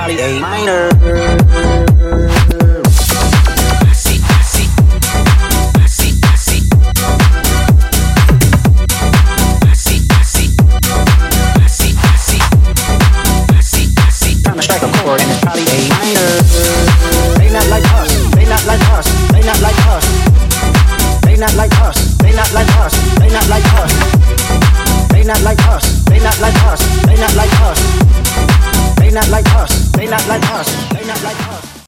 probably A minor. Strike a chord and it's probably A minor. They not like us, they not like us, they not like us. They not like us, they not like us, they not like us. They not like us, they not like us, they not like us. They not like us, they not like us, they not like us.